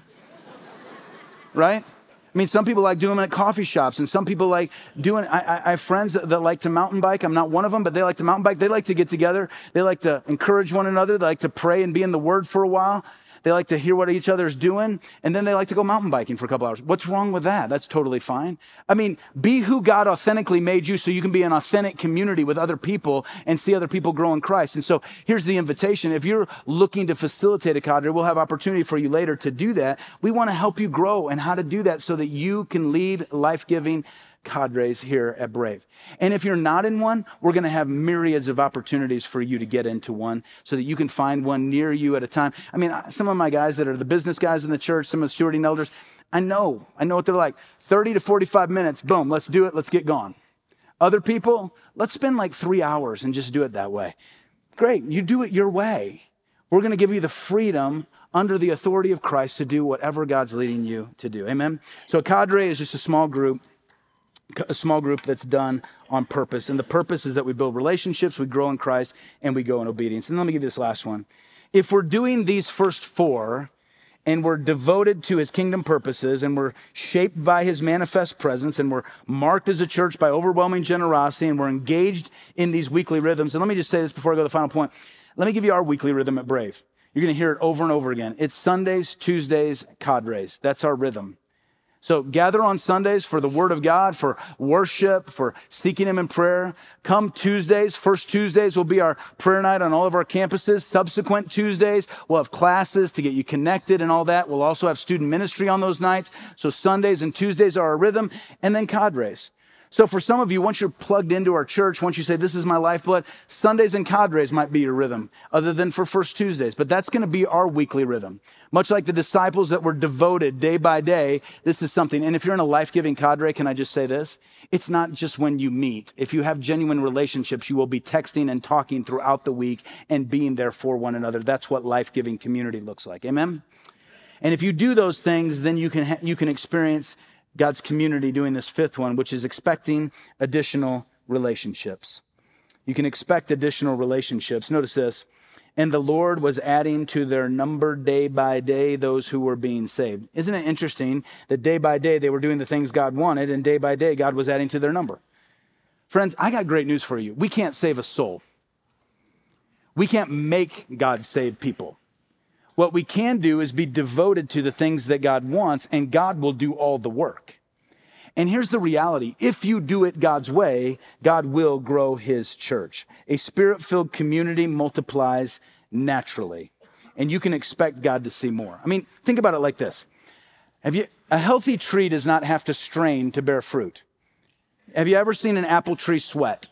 right? I mean, some people like doing them at coffee shops, and some people like doing, I have friends that like to mountain bike. I'm not one of them, but they like to mountain bike. They like to get together. They like to encourage one another. They like to pray and be in the Word for a while. They like to hear what each other's doing, and then they like to go mountain biking for a couple hours. What's wrong with that? That's totally fine. I mean, be who God authentically made you so you can be an authentic community with other people and see other people grow in Christ. And so here's the invitation. If you're looking to facilitate a cadre, we'll have opportunity for you later to do that. We want to help you grow and how to do that so that you can lead life-giving cadres here at Brave. And if you're not in one, we're going to have myriads of opportunities for you to get into one so that you can find one near you at a time. I mean, some of my guys that are the business guys in the church, some of the stewarding elders, I know what they're like. 30 to 45 minutes, boom, let's do it, let's get gone. Other people, let's spend like 3 hours and just do it that way. Great, you do it your way. We're going to give you the freedom under the authority of Christ to do whatever God's leading you to do. Amen? So a cadre is just a small group that's done on purpose. And the purpose is that we build relationships, we grow in Christ, and we go in obedience. And let me give you this last one. If we're doing these first four, and we're devoted to his kingdom purposes, and we're shaped by his manifest presence, and we're marked as a church by overwhelming generosity, and we're engaged in these weekly rhythms. And let me just say this before I go to the final point. Let me give you our weekly rhythm at Brave. You're going to hear it over and over again. It's Sundays, Tuesdays, cadres. That's our rhythm. So gather on Sundays for the Word of God, for worship, for seeking him in prayer. Come Tuesdays, first Tuesdays will be our prayer night on all of our campuses. Subsequent Tuesdays, we'll have classes to get you connected and all that. We'll also have student ministry on those nights. So Sundays and Tuesdays are our rhythm, and then cadres. So for some of you, once you're plugged into our church, once you say, this is my lifeblood, Sundays and cadres might be your rhythm, other than for First Tuesdays. But that's going to be our weekly rhythm. Much like the disciples that were devoted day by day, this is something. And if you're in a life-giving cadre, can I just say this? It's not just when you meet. If you have genuine relationships, you will be texting and talking throughout the week and being there for one another. That's what life-giving community looks like. Amen? And if you do those things, then you can experience God's community doing this fifth one, which is expecting additional relationships. You can expect additional relationships. Notice this. And the Lord was adding to their number day by day those who were being saved. Isn't it interesting that day by day they were doing the things God wanted, and day by day God was adding to their number? Friends, I got great news for you. We can't save a soul. We can't make God save people. What we can do is be devoted to the things that God wants, and God will do all the work. And here's the reality. If you do it God's way, God will grow his church. A spirit-filled community multiplies naturally, and you can expect God to see more. I mean, think about it like this. A healthy tree does not have to strain to bear fruit. Have you ever seen an apple tree sweat?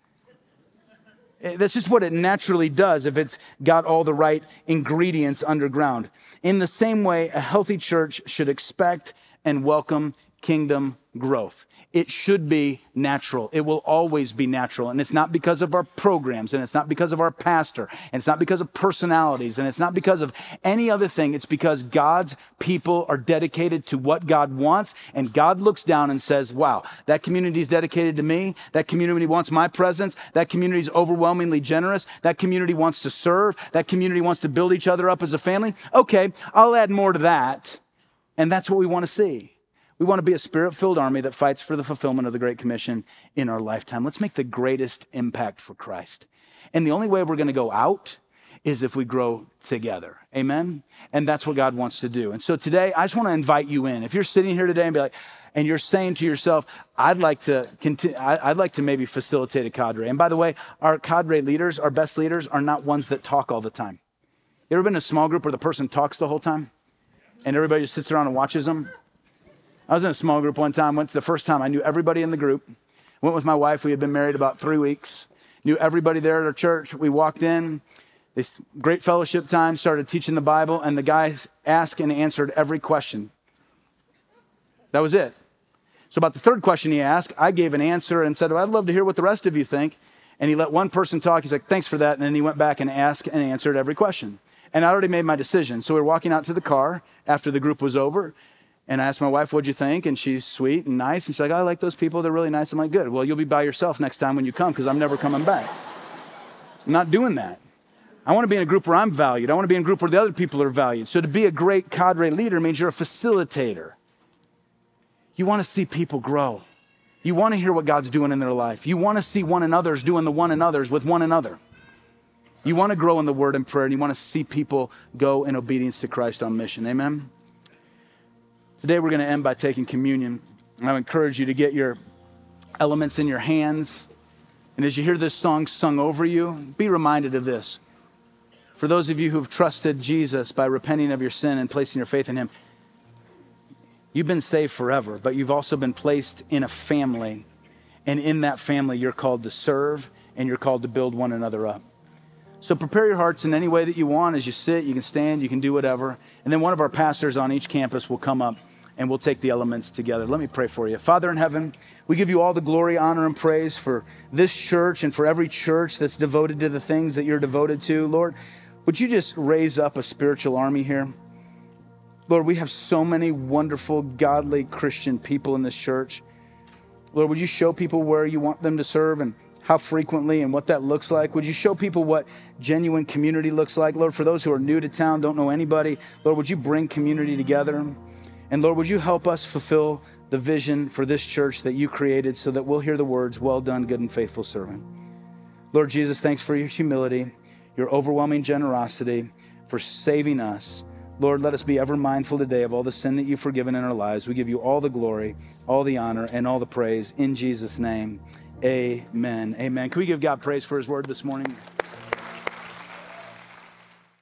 That's just what it naturally does if it's got all the right ingredients underground. In the same way, a healthy church should expect and welcome kingdom growth. It should be natural. It will always be natural. And it's not because of our programs, and it's not because of our pastor, and it's not because of personalities, and it's not because of any other thing. It's because God's people are dedicated to what God wants, and God looks down and says, wow, that community is dedicated to me. That community wants my presence. That community is overwhelmingly generous. That community wants to serve. That community wants to build each other up as a family. Okay, I'll add more to that. And that's what we want to see. We want to be a spirit-filled army that fights for the fulfillment of the Great Commission in our lifetime. Let's make the greatest impact for Christ. And the only way we're going to go out is if we grow together. Amen? And that's what God wants to do. And so today, I just want to invite you in. If you're sitting here today and be like, and you're saying to yourself, I'd like to maybe facilitate a cadre. And by the way, our cadre leaders, our best leaders, are not ones that talk all the time. You ever been in a small group where the person talks the whole time? And everybody just sits around and watches them? I was in a small group one time. Went to the first time. I knew everybody in the group. Went with my wife. We had been married about 3 weeks. Knew everybody there at our church. We walked in. Great fellowship time, started teaching the Bible, and the guy asked and answered every question. That was it. So about the third question he asked, I gave an answer and said, well, I'd love to hear what the rest of you think. And he let one person talk. He's like, thanks for that. And then he went back and asked and answered every question. And I already made my decision. So we were walking out to the car after the group was over. And I asked my wife, what'd you think? And she's sweet and nice. And she's like, I like those people. They're really nice. I'm like, good. Well, you'll be by yourself next time when you come because I'm never coming back. I'm not doing that. I want to be in a group where I'm valued. I want to be in a group where the other people are valued. So to be a great cadre leader means you're a facilitator. You want to see people grow. You want to hear what God's doing in their life. You want to see one another's doing the one another's with one another. You want to grow in the word and prayer, and you want to see people go in obedience to Christ on mission. Amen? Today we're going to end by taking communion. And I encourage you to get your elements in your hands. And as you hear this song sung over you, be reminded of this. For those of you who've trusted Jesus by repenting of your sin and placing your faith in him, you've been saved forever, but you've also been placed in a family. And in that family, you're called to serve and you're called to build one another up. So prepare your hearts in any way that you want. As you sit, you can stand, you can do whatever. And then one of our pastors on each campus will come up and we'll take the elements together. Let me pray for you. Father in heaven, we give you all the glory, honor, and praise for this church and for every church that's devoted to the things that you're devoted to. Lord, would you just raise up a spiritual army here? Lord, we have so many wonderful, godly Christian people in this church. Lord, would you show people where you want them to serve and how frequently and what that looks like? Would you show people what genuine community looks like? Lord, for those who are new to town, don't know anybody, Lord, would you bring community together? And Lord, would you help us fulfill the vision for this church that you created so that we'll hear the words, well done, good and faithful servant. Lord Jesus, thanks for your humility, your overwhelming generosity, for saving us. Lord, let us be ever mindful today of all the sin that you've forgiven in our lives. We give you all the glory, all the honor, and all the praise in Jesus' name. Amen. Amen. Can we give God praise for his word this morning?